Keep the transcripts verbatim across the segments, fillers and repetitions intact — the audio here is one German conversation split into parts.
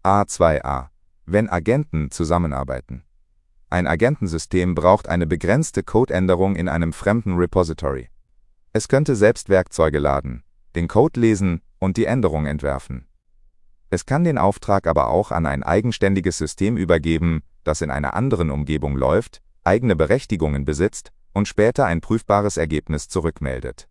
A zwei A. Wenn Agenten zusammenarbeiten. Ein Agentensystem braucht eine begrenzte Codeänderung in einem fremden Repository. Es könnte selbst Werkzeuge laden, den Code lesen und die Änderung entwerfen. Es kann den Auftrag aber auch an ein eigenständiges System übergeben, das in einer anderen Umgebung läuft, eigene Berechtigungen besitzt und später ein prüfbares Ergebnis zurückmeldet.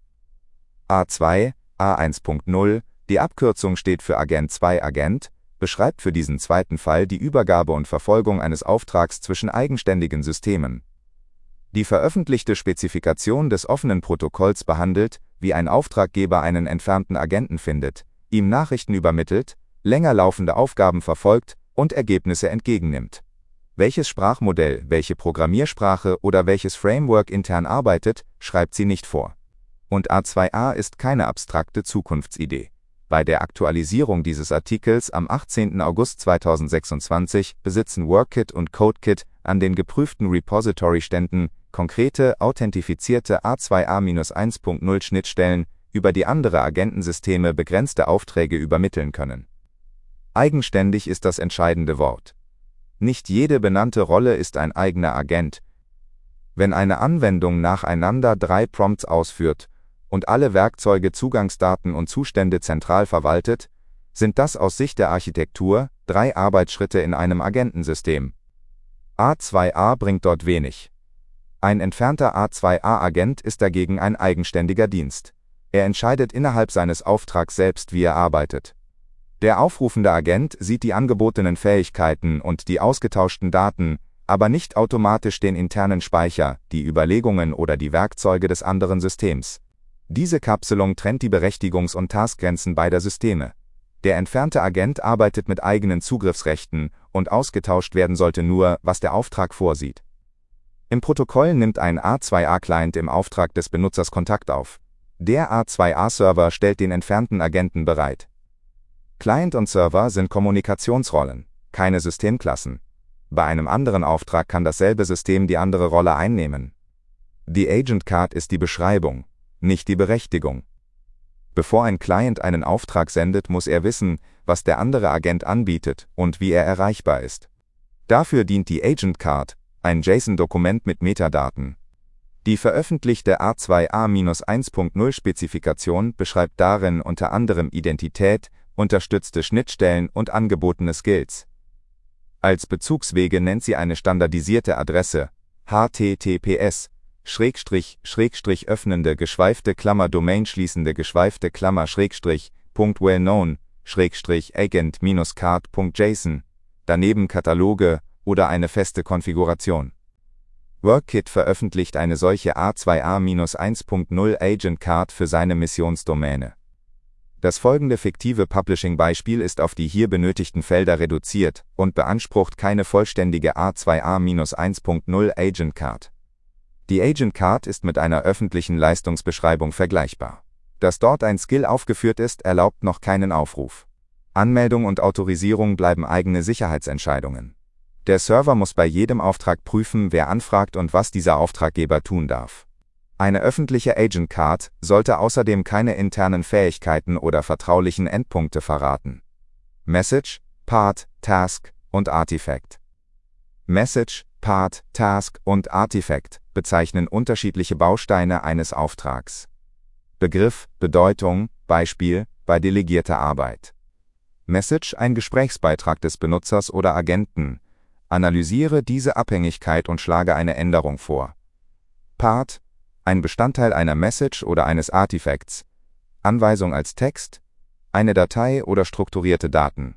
A zwei A eins Punkt null, die Abkürzung steht für Agent zwei Agent, beschreibt für diesen zweiten Fall die Übergabe und Verfolgung eines Auftrags zwischen eigenständigen Systemen. Die veröffentlichte Spezifikation des offenen Protokolls behandelt, wie ein Auftraggeber einen entfernten Agenten findet, ihm Nachrichten übermittelt, länger laufende Aufgaben verfolgt und Ergebnisse entgegennimmt. Welches Sprachmodell, welche Programmiersprache oder welches Framework intern arbeitet, schreibt sie nicht vor. Und A zwei A ist keine abstrakte Zukunftsidee. Bei der Aktualisierung dieses Artikels am achtzehnten August zweitausendsechsundzwanzig besitzen WorkKit und CodeKit an den geprüften Repository-Ständen konkrete, authentifizierte A zwei A eins Punkt null Schnittstellen, über die andere Agentensysteme begrenzte Aufträge übermitteln können. Eigenständig ist das entscheidende Wort. Nicht jede benannte Rolle ist ein eigener Agent. Wenn eine Anwendung nacheinander drei Prompts ausführt und alle Werkzeuge, Zugangsdaten und Zustände zentral verwaltet, sind das aus Sicht der Architektur drei Arbeitsschritte in einem Agentensystem. A zwei A bringt dort wenig. Ein entfernter A zwei A-Agent ist dagegen ein eigenständiger Dienst. Er entscheidet innerhalb seines Auftrags selbst, wie er arbeitet. Der aufrufende Agent sieht die angebotenen Fähigkeiten und die ausgetauschten Daten, aber nicht automatisch den internen Speicher, die Überlegungen oder die Werkzeuge des anderen Systems. Diese Kapselung trennt die Berechtigungs- und Taskgrenzen beider Systeme. Der entfernte Agent arbeitet mit eigenen Zugriffsrechten und ausgetauscht werden sollte nur, was der Auftrag vorsieht. Im Protokoll nimmt ein A zwei A-Client im Auftrag des Benutzers Kontakt auf. Der A zwei A-Server stellt den entfernten Agenten bereit. Client und Server sind Kommunikationsrollen, keine Systemklassen. Bei einem anderen Auftrag kann dasselbe System die andere Rolle einnehmen. Die Agent Card ist die Beschreibung, nicht die Berechtigung. Bevor ein Client einen Auftrag sendet, muss er wissen, was der andere Agent anbietet und wie er erreichbar ist. Dafür dient die Agent Card, ein JSON-Dokument mit Metadaten. Die veröffentlichte A zwei A eins Punkt null Spezifikation beschreibt darin unter anderem Identität, unterstützte Schnittstellen und angebotene Skills. Als Bezugswege nennt sie eine standardisierte Adresse, H T T P S, Schrägstrich, Schrägstrich öffnende geschweifte Klammer Domain schließende geschweifte Klammer Schrägstrich, Punkt well-known, Schrägstrich agent-card.json, daneben Kataloge oder eine feste Konfiguration. WorkKit veröffentlicht eine solche A zwei A eins Punkt null Agent Card für seine Missionsdomäne. Das folgende fiktive Publishing-Beispiel ist auf die hier benötigten Felder reduziert und beansprucht keine vollständige A zwei A eins Punkt null Agent Card. Die Agent Card ist mit einer öffentlichen Leistungsbeschreibung vergleichbar. Dass dort ein Skill aufgeführt ist, erlaubt noch keinen Aufruf. Anmeldung und Autorisierung bleiben eigene Sicherheitsentscheidungen. Der Server muss bei jedem Auftrag prüfen, wer anfragt und was dieser Auftraggeber tun darf. Eine öffentliche Agent Card sollte außerdem keine internen Fähigkeiten oder vertraulichen Endpunkte verraten. Message, Part, Task und Artifact. Message, Part, Task und Artifact bezeichnen unterschiedliche Bausteine eines Auftrags. Begriff, Bedeutung, Beispiel, bei delegierter Arbeit. Message, ein Gesprächsbeitrag des Benutzers oder Agenten. Analysiere diese Abhängigkeit und schlage eine Änderung vor. Part, ein Bestandteil einer Message oder eines Artifacts, Anweisung als Text, eine Datei oder strukturierte Daten.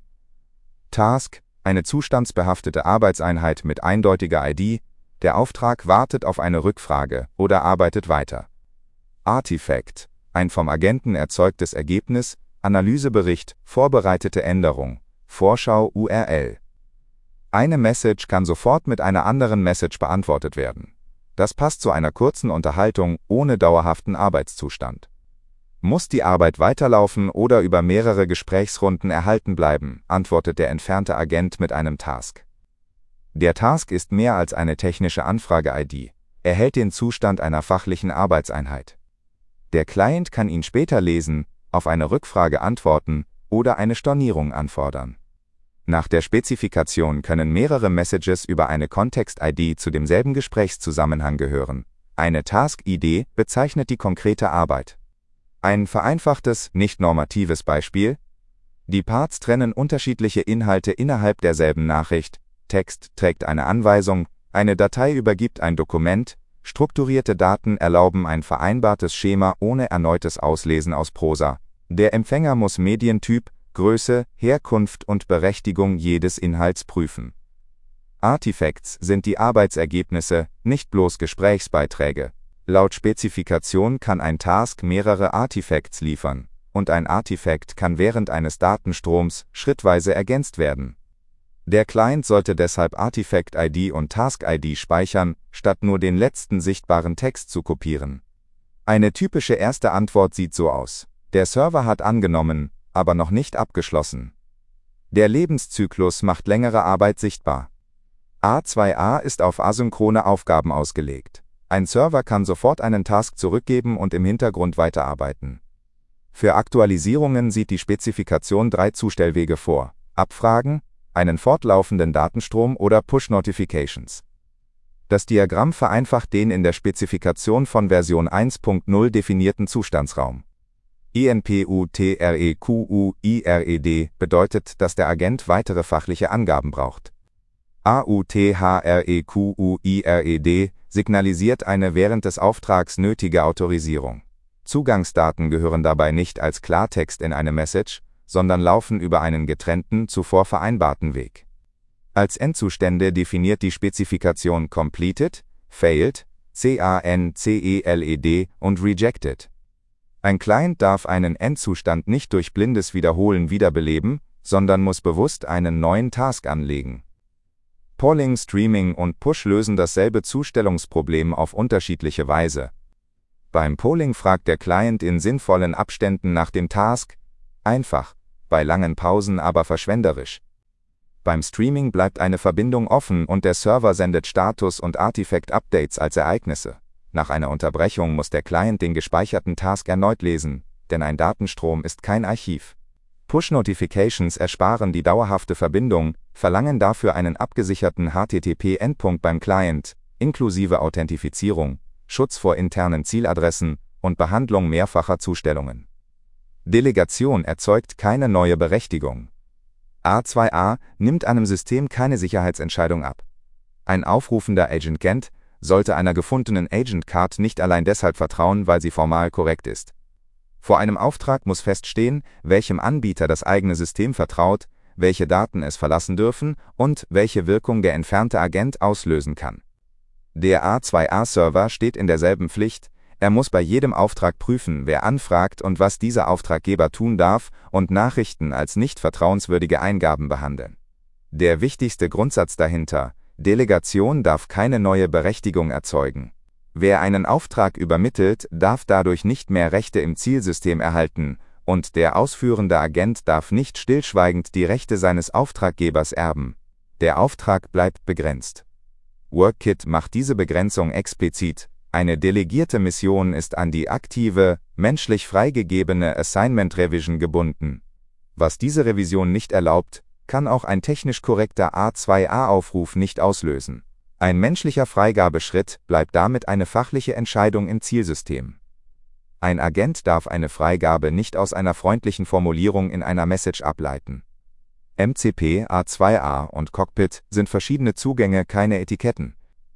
Task, eine zustandsbehaftete Arbeitseinheit mit eindeutiger I D, der Auftrag wartet auf eine Rückfrage oder arbeitet weiter. Artifact, ein vom Agenten erzeugtes Ergebnis, Analysebericht, vorbereitete Änderung, Vorschau U R L. Eine Message kann sofort mit einer anderen Message beantwortet werden. Das passt zu einer kurzen Unterhaltung ohne dauerhaften Arbeitszustand. Muss die Arbeit weiterlaufen oder über mehrere Gesprächsrunden erhalten bleiben, antwortet der entfernte Agent mit einem Task. Der Task ist mehr als eine technische Anfrage-I D. Er hält den Zustand einer fachlichen Arbeitseinheit. Der Client kann ihn später lesen, auf eine Rückfrage antworten oder eine Stornierung anfordern. Nach der Spezifikation können mehrere Messages über eine Kontext-I D zu demselben Gesprächszusammenhang gehören. Eine Task-I D bezeichnet die konkrete Arbeit. Ein vereinfachtes, nicht normatives Beispiel: Die Parts trennen unterschiedliche Inhalte innerhalb derselben Nachricht, Text trägt eine Anweisung, eine Datei übergibt ein Dokument, strukturierte Daten erlauben ein vereinbartes Schema ohne erneutes Auslesen aus Prosa. Der Empfänger muss Medientyp, Größe, Herkunft und Berechtigung jedes Inhalts prüfen. Artifacts sind die Arbeitsergebnisse, nicht bloß Gesprächsbeiträge. Laut Spezifikation kann ein Task mehrere Artifacts liefern, und ein Artifact kann während eines Datenstroms schrittweise ergänzt werden. Der Client sollte deshalb Artifact-I D und Task-I D speichern, statt nur den letzten sichtbaren Text zu kopieren. Eine typische erste Antwort sieht so aus: Der Server hat angenommen, aber noch nicht abgeschlossen. Der Lebenszyklus macht längere Arbeit sichtbar. A zwei A ist auf asynchrone Aufgaben ausgelegt. Ein Server kann sofort einen Task zurückgeben und im Hintergrund weiterarbeiten. Für Aktualisierungen sieht die Spezifikation drei Zustellwege vor: Abfragen, einen fortlaufenden Datenstrom oder Push-Notifications. Das Diagramm vereinfacht den in der Spezifikation von Version eins Punkt null definierten Zustandsraum. I N P U T R E Q U I R E D bedeutet, dass der Agent weitere fachliche Angaben braucht. A U T H R E Q U I R E D signalisiert eine während des Auftrags nötige Autorisierung. Zugangsdaten gehören dabei nicht als Klartext in eine Message, sondern laufen über einen getrennten, zuvor vereinbarten Weg. Als Endzustände definiert die Spezifikation Completed, Failed, C A N C E L E D und Rejected. Ein Client darf einen Endzustand nicht durch blindes Wiederholen wiederbeleben, sondern muss bewusst einen neuen Task anlegen. Polling, Streaming und Push lösen dasselbe Zustellungsproblem auf unterschiedliche Weise. Beim Polling fragt der Client in sinnvollen Abständen nach dem Task, einfach, bei langen Pausen aber verschwenderisch. Beim Streaming bleibt eine Verbindung offen und der Server sendet Status- und Artifact-Updates als Ereignisse. Nach einer Unterbrechung muss der Client den gespeicherten Task erneut lesen, denn ein Datenstrom ist kein Archiv. Push-Notifications ersparen die dauerhafte Verbindung, verlangen dafür einen abgesicherten H T T P-Endpunkt beim Client, inklusive Authentifizierung, Schutz vor internen Zieladressen und Behandlung mehrfacher Zustellungen. Delegation erzeugt keine neue Berechtigung. A zwei A nimmt einem System keine Sicherheitsentscheidung ab. Ein aufrufender Agent Gent sollte einer gefundenen Agent Card nicht allein deshalb vertrauen, weil sie formal korrekt ist. Vor einem Auftrag muss feststehen, welchem Anbieter das eigene System vertraut, welche Daten es verlassen dürfen und welche Wirkung der entfernte Agent auslösen kann. Der A zwei A-Server steht in derselben Pflicht, er muss bei jedem Auftrag prüfen, wer anfragt und was dieser Auftraggeber tun darf und Nachrichten als nicht vertrauenswürdige Eingaben behandeln. Der wichtigste Grundsatz dahinter: Delegation darf keine neue Berechtigung erzeugen. Wer einen Auftrag übermittelt, darf dadurch nicht mehr Rechte im Zielsystem erhalten, und der ausführende Agent darf nicht stillschweigend die Rechte seines Auftraggebers erben. Der Auftrag bleibt begrenzt. WorkKit macht diese Begrenzung explizit. Eine delegierte Mission ist an die aktive, menschlich freigegebene Assignment Revision gebunden. Was diese Revision nicht erlaubt, kann auch ein technisch korrekter A zwei A-Aufruf nicht auslösen. Ein menschlicher Freigabeschritt bleibt damit eine fachliche Entscheidung im Zielsystem. Ein Agent darf eine Freigabe nicht aus einer freundlichen Formulierung in einer Message ableiten. M C P, A zwei A und Cockpit sind verschiedene Zugänge, keine Etiketten.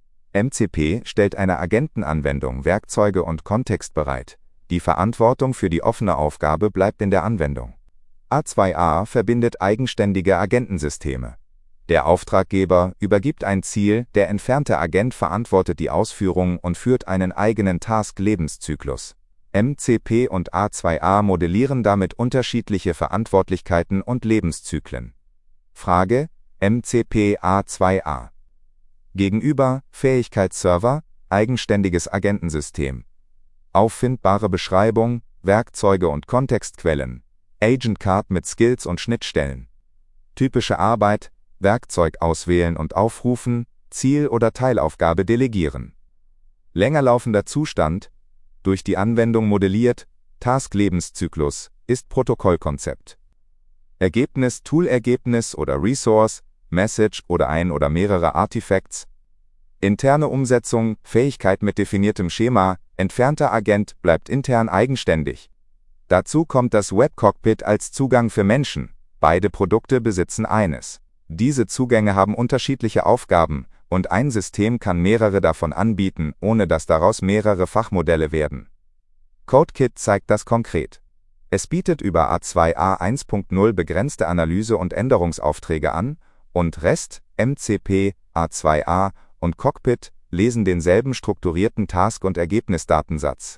M C P stellt einer Agentenanwendung Werkzeuge und Kontext bereit. Die Verantwortung für die offene Aufgabe bleibt in der Anwendung. A zwei A verbindet eigenständige Agentensysteme. Der Auftraggeber übergibt ein Ziel, der entfernte Agent verantwortet die Ausführung und führt einen eigenen Task-Lebenszyklus. M C P und A zwei A modellieren damit unterschiedliche Verantwortlichkeiten und Lebenszyklen. Frage: M C P A zwei A. Gegenüber: Fähigkeitsserver, eigenständiges Agentensystem. Auffindbare Beschreibung, Werkzeuge und Kontextquellen. Agent Card mit Skills und Schnittstellen. Typische Arbeit: Werkzeug auswählen und aufrufen, Ziel oder Teilaufgabe delegieren. Länger laufender Zustand: durch die Anwendung modelliert, Task-Lebenszyklus, ist Protokollkonzept. Ergebnis, Toolergebnis oder Resource, Message oder ein oder mehrere Artifacts. Interne Umsetzung, Fähigkeit mit definiertem Schema, entfernter Agent bleibt intern eigenständig. Dazu kommt das Web-Cockpit als Zugang für Menschen. Beide Produkte besitzen eines. Diese Zugänge haben unterschiedliche Aufgaben, und ein System kann mehrere davon anbieten, ohne dass daraus mehrere Fachmodelle werden. CodeKit zeigt das konkret. Es bietet über A zwei A eins Punkt null begrenzte Analyse- und Änderungsaufträge an, und REST, M C P, A zwei A und Cockpit lesen denselben strukturierten Task- und Ergebnisdatensatz.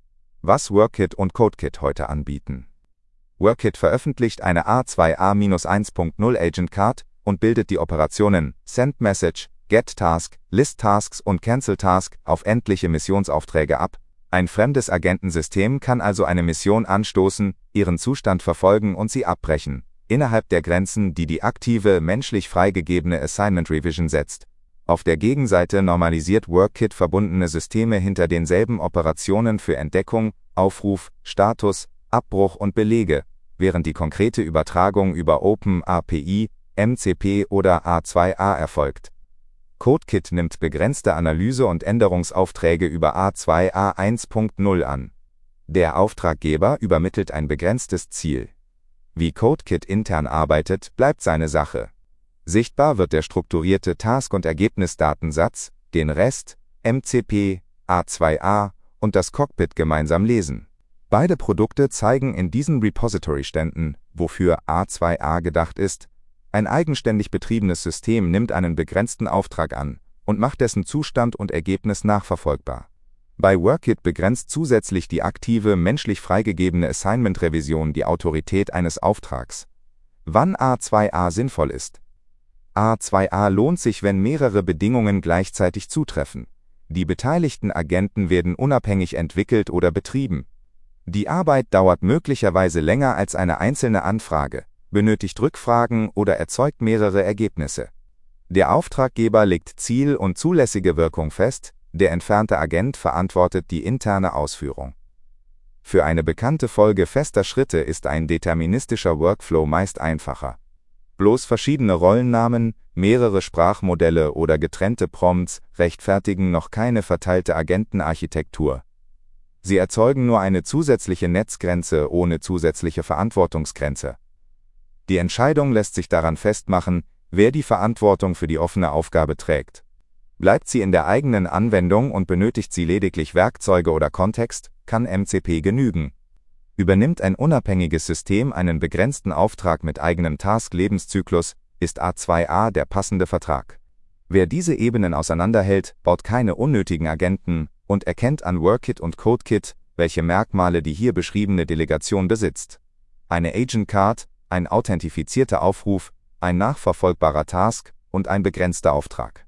Was Workit und CodeKit heute anbieten. Workit veröffentlicht eine A zwei A eins Punkt null Agent Card und bildet die Operationen Send Message, Get Task, List Tasks und Cancel Task auf endliche Missionsaufträge ab. Ein fremdes Agentensystem kann also eine Mission anstoßen, ihren Zustand verfolgen und sie abbrechen, innerhalb der Grenzen, die die aktive, menschlich freigegebene Assignment Revision setzt. Auf der Gegenseite normalisiert Workit verbundene Systeme hinter denselben Operationen für Entdeckung, Aufruf, Status, Abbruch und Belege, während die konkrete Übertragung über Open A P I, M C P oder A zwei A erfolgt. CodeKit nimmt begrenzte Analyse- und Änderungsaufträge über A zwei A eins Punkt null an. Der Auftraggeber übermittelt ein begrenztes Ziel. Wie CodeKit intern arbeitet, bleibt seine Sache. Sichtbar wird der strukturierte Task- und Ergebnisdatensatz, den REST, M C P, A zwei A und das Cockpit gemeinsam lesen. Beide Produkte zeigen in diesen Repository-Ständen, wofür A zwei A gedacht ist. Ein eigenständig betriebenes System nimmt einen begrenzten Auftrag an und macht dessen Zustand und Ergebnis nachverfolgbar. Bei Workit begrenzt zusätzlich die aktive, menschlich freigegebene Assignment-Revision die Autorität eines Auftrags. Wann A zwei A sinnvoll ist? A zwei A lohnt sich, wenn mehrere Bedingungen gleichzeitig zutreffen. Die beteiligten Agenten werden unabhängig entwickelt oder betrieben. Die Arbeit dauert möglicherweise länger als eine einzelne Anfrage, benötigt Rückfragen oder erzeugt mehrere Ergebnisse. Der Auftraggeber legt Ziel und zulässige Wirkung fest, der entfernte Agent verantwortet die interne Ausführung. Für eine bekannte Folge fester Schritte ist ein deterministischer Workflow meist einfacher. Bloß verschiedene Rollennamen, mehrere Sprachmodelle oder getrennte Prompts rechtfertigen noch keine verteilte Agentenarchitektur. Sie erzeugen nur eine zusätzliche Netzgrenze ohne zusätzliche Verantwortungsgrenze. Die Entscheidung lässt sich daran festmachen, wer die Verantwortung für die offene Aufgabe trägt. Bleibt sie in der eigenen Anwendung und benötigt sie lediglich Werkzeuge oder Kontext, kann M C P genügen. Übernimmt ein unabhängiges System einen begrenzten Auftrag mit eigenem Task-Lebenszyklus, ist A zwei A der passende Vertrag. Wer diese Ebenen auseinanderhält, baut keine unnötigen Agenten und erkennt an Workit und CodeKit, welche Merkmale die hier beschriebene Delegation besitzt. Eine Agent Card, ein authentifizierter Aufruf, ein nachverfolgbarer Task und ein begrenzter Auftrag.